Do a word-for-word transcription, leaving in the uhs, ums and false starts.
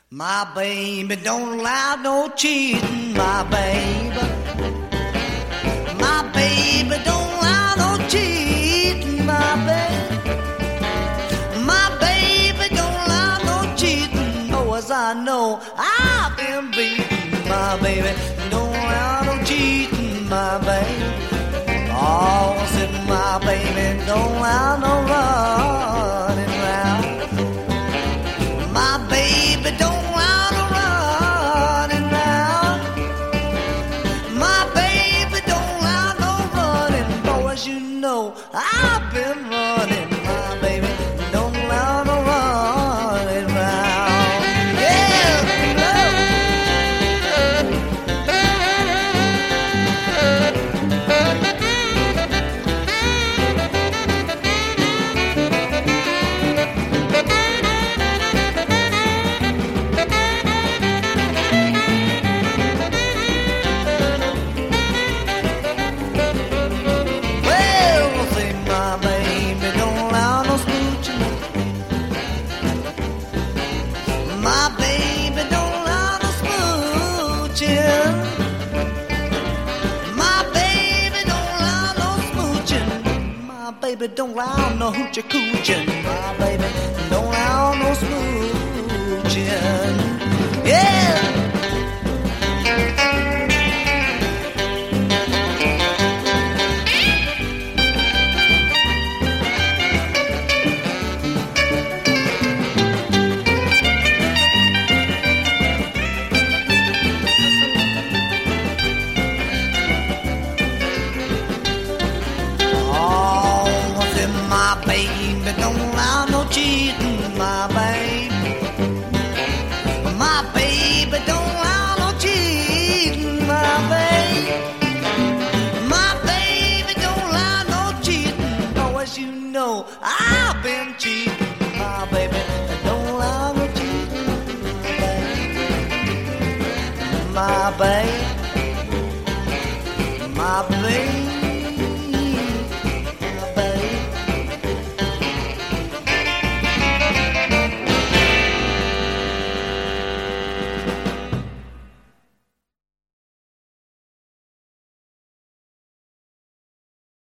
My baby don't allow no cheating, my baby. My baby don't allow no cheating, my baby. My baby don't allow no cheating. Oh, as I know, I've been beaten, my baby. Don't allow no cheating, my baby. Oh, I said my baby don't allow no running round. My baby don't allow no running round. My baby don't allow no running. Boy, as you know, I've been running. My baby don't allow no running round. Yeah, my baby don't allow no smooching. My baby don't allow no smooching. My baby don't allow no hoochie cooching. My baby don't allow no smooching. Yeah. My baby don't allow no cheating, my baby. My baby don't allow no cheating, my baby. My baby don't allow no cheating. Oh, as you know, I've been cheating, my baby. Don't allow no cheating, my baby. My baby. My baby.